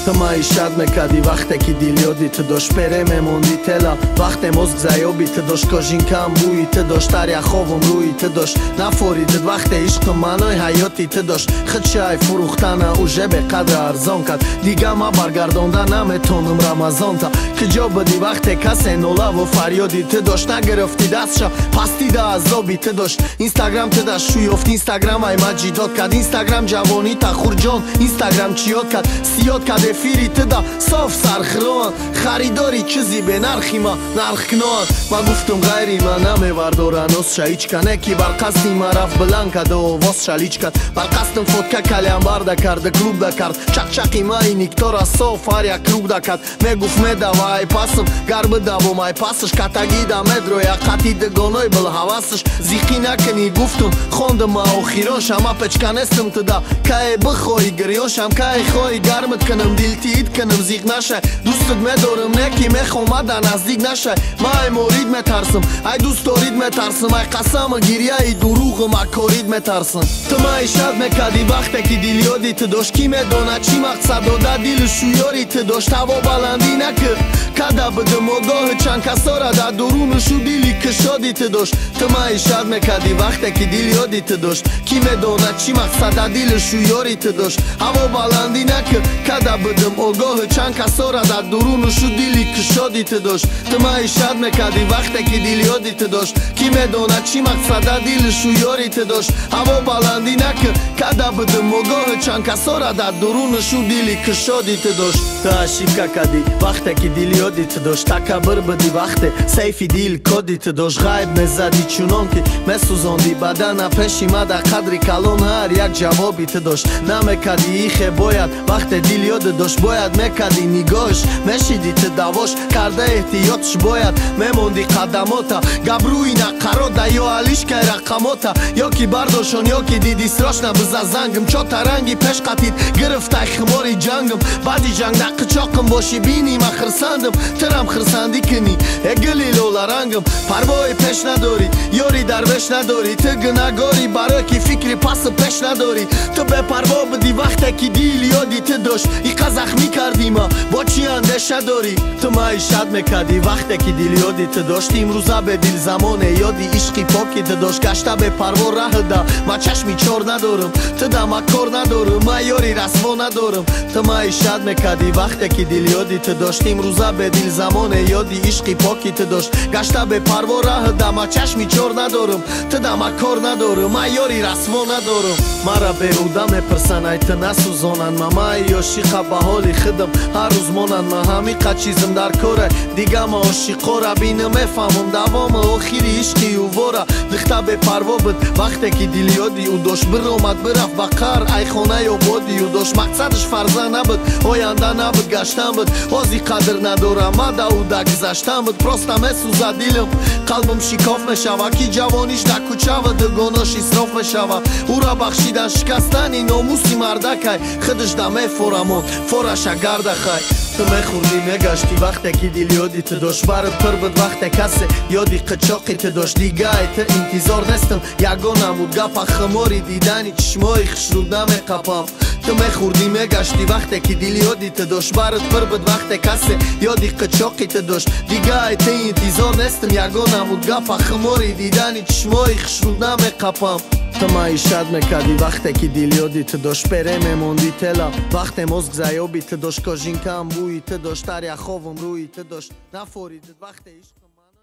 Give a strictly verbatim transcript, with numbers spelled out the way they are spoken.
Тмаи шад мекади вақте ки дил ёдит дошт пере мемонди тела вақте мозг заёбит дошт кожинкам бӯит дошт даря ховум рӯит дошт нафоридид вақте ишқи маънои ҳаётит дошт хидшай фурӯхтана уже беқадр арзон кард дига ма баргардонда наметонам рамазонта киҷо будӣ вақте касе нолаву фарёдит дошт нагирифти дастша пастида азобит дошт инстаграм тида шӯёфт инстаграм ай маҷидот кард инстаграм ҷавони тахурҷон инстаграм чиёд кард сиёд кард эфири тида соф сархироан харидори чизи бенархи ма нархкноан ма гуфтум ғайри ма намевардоран осша ичкане ки бар қасди ма рафт биланд кард овоз шалич кард бар қасдим фотка калямбарда кард клубда кард чақчақи ма и никтора соф ҳар як кругда кард мегуфт медава ай пасм гар бидавум ай пасш катагида медроя қати дигоной бил ҳавасш зиқи накини гуфтум хондим ма охироша ма печканестим тида кае бихоҳи гирёшам кае хоҳи гармит кинам дилтиит кинам зиқ нашай дӯстит медорам не ки мехом ада наздик нашай ма ай морид метарсам ай дӯстдорид метарсам ай қасама гирияи дурӯғам ай корид метарсам ту маишат мекарди вақте ки дил ёдит дошт ки медонад чӣ мақсад дода дилшу ёрит дошт ҳаво баландӣ накирд када бидим огоҳи чанд касора дар дурунушу дили кишодит дошт ту маишат мекарди вақте ки дил ёдит дошт ки медонад чӣ мақсад дар дилшу ёрит дошт ҳаво баландӣ накирд када бидим огоҳи чанд касора дар дурунушу дили кишодит дошт ту маишат мекарди вақте ки дил ёдит дошт ки медонад чӣ мақсад дар дилшу ёрит дошт ҳаво баландӣ накирд када бидим огоҳи чанд касора дар дурунушу дили кишодит дошт ту ошибка кардӣ вақте ки дил ёдит дошт такаббур будӣ вақте сайфи дил кодит дошт ғайб мезадӣ чунон ки месӯзондӣ бадана пеши ма дар қадри калон ҳар як ҷавобит дошт намекардӣ ихе бояд вақте дил ёдит дошт бояд мекардӣ нигоҳиш мешидӣ ти давош карда эҳтиётш бояд мемондӣ қадамота габрӯи нақарода ё алишкай рақамота ё ки бардошон ё ки диди срочна биза зангим чота ранги пеш қатид гирифтай химори ҷангим баъди ҷанг дар қичоқим боши бини ма хирсандим тирам хирсандӣ кини эгили лоларангим парвои пеш надорӣ ёри дарвеш надорӣ ту гунагорӣ барои ки фикри пасу пеш надорӣ ту бепарво будӣ вақте ки дил ёди ту дошт иқа захмӣ кардӣ ма бо чӣ андеша дорӣ ту маишат мекардӣ вақте ки дил ёди ту дошт имрӯза бедил замоне ёди ишқи поки ту дошт гашта бепарво раҳда ма чашми чор надорам туда ма кор надорам ма ёри расво надорам ту маишат мекардӣ вақте ки дил ёди ту дошт имрӯза бедил замоне ёди ишқи поки ту дошт гашта бепарво раҳда ма чашми чор надорам туда ма кор надорам ма ёри расво надорам мара беҳуда мепирсан ай ту насӯзонанд ма ма ай ошиқа ба ҳоли хидам ҳар рӯз монанд ма ҳамиқа чизим дар кора дига ма ошиқора бинам мефаҳмам давоми охири ишқи ӯвора дихта бепарво буд вақте ки дил ёди ӯ дошт биромад бирафт ба қар ай хонаи ободи ӯ дошт мақсадаш фарзанд набуд оянда набуд гаштан буд ҳозир қадр надорам ма да ӯ да гузаштан буд просто месӯзад дилам қалбим шикоф мешава ки ҷавониш дар кӯчава дугонош исроф мешава ӯра бахшидан шикастани номуси мардакай хидиш да мефорамон фораша гардахай ту мехӯрдӣ мегашти вақте ки дил ёди ту дошт барат пир буд вақте касе ёди қичоқи ту дошт дига ай ту интизор нестам ягона буд гапа химори дидани чишмои хушрӯд намеқапам ту мехӯрдӣ мегашти вақте ки дил ёди ту дошт барат пир буд вақте касе ёди қичоқи ту дошт дига ай ту интизор нестам ягона буд гапа химори дидани чишмои хушрӯд намеқапам ту маишат мекардӣ вақте ки дил ёди ту дошт пере мемонди тела вақте мозг заёби ту дошт кожинкаам бӯи ту дошт даря ховум рӯи ту дошт нафоридид вақте ишқ